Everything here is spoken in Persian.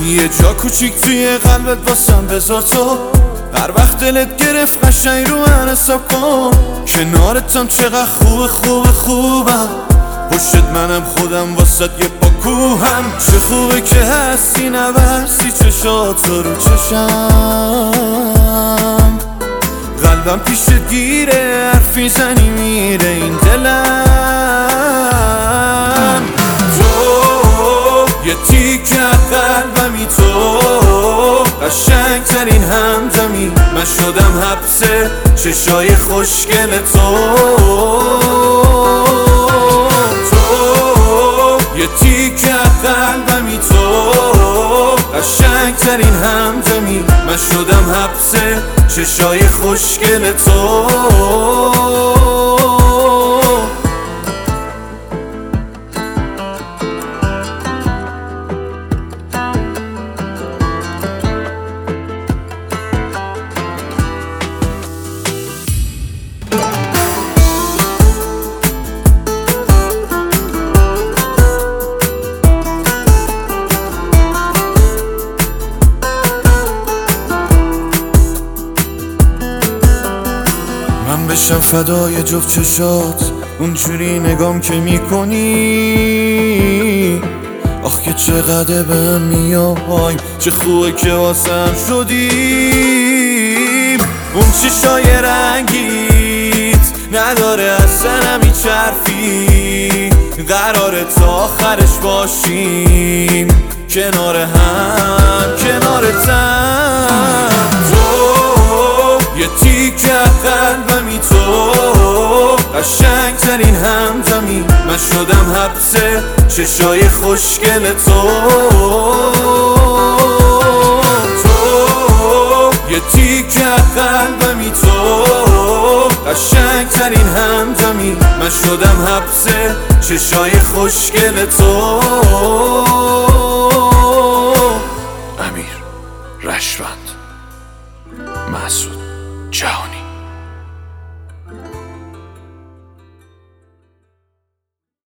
یه جا کوچیک توی قلبت واسم بذار تو، هر وقت دلت گرفت قشنگ رو من حساب کن. کنارتم چقدر خوبم، پشت منم خودم واسد یه پاکوهم. چه خوبه که هستی نبرسی چشات رو چشم، قلبم پیشت گیره حرفی زنی میره این دلم. تو یه تیکه قلبمی، تو قشنگ ترین همدمی، من شدم حبس چشای خوشگل تو. یه تیکه قلبمی، تو قشنگ ترین همدمی، من شدم حبس چشای خوشگل تو. من بشم فدای جفت چشات، اونجوری نگام که میکنی. آخ که چقدر بهم میای، چه خوبه که واسم شدیم. اون چشای رنگیت نداره اصلا هیچ حرفی، قراره تا آخرش باشیم کنار هم کنارتم. تو یه تیکه قلبمی، تو قشنگ ترین همدمی، من شدم حبس چشای خوشگل تو. تو یه تیکه قلبمی، تو قشنگ ترین همدمی، من شدم حبس چشای خوشگل تو. امیر رشوند، مسعود جهانی.